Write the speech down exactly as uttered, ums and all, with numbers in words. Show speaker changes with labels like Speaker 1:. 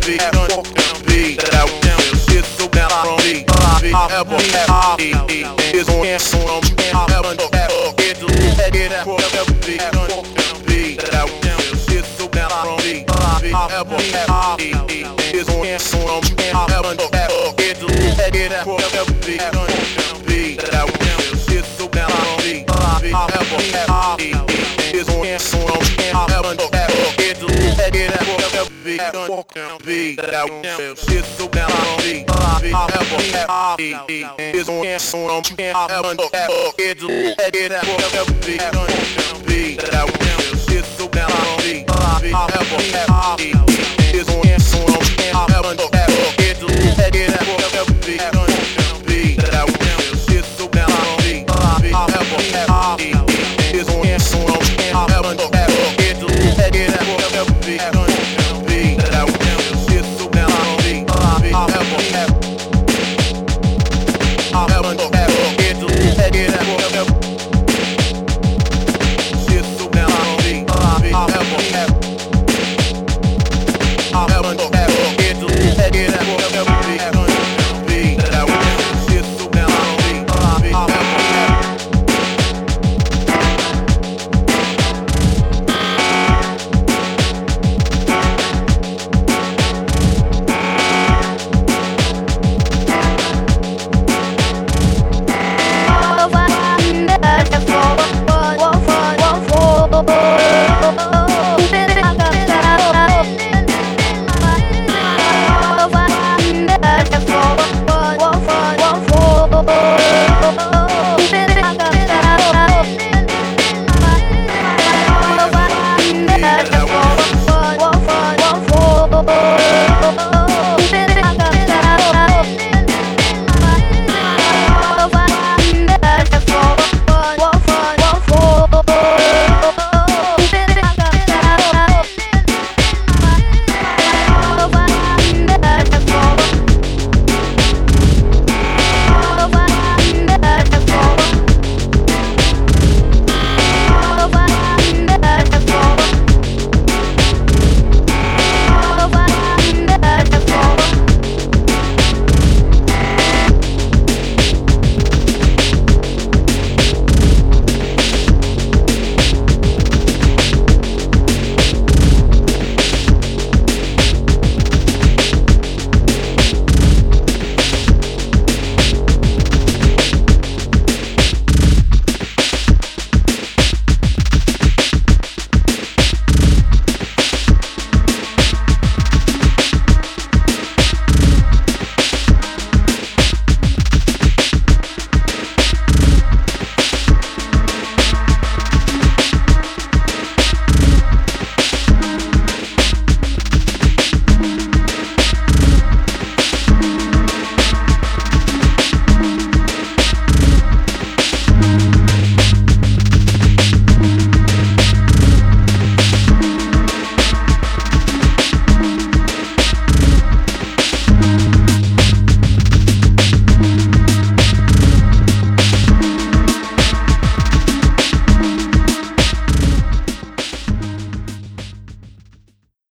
Speaker 1: big gun, big that I down shit so down from me. I ever have is on on I ever get to get that big gun, big that I down shit so down from me. I ever have is on on I ever get to get that big gun, big that I down shit so down from me. I ever have is on on I ever get to get that big gun, big that I down shit so down from me. I ever have is on on I ever get to get that big gun, big that I down shit so down from me. I ever have is on on I ever get to get that big gun, big that I down shit so down from me. I ever have is on on I ever get to get that big gun.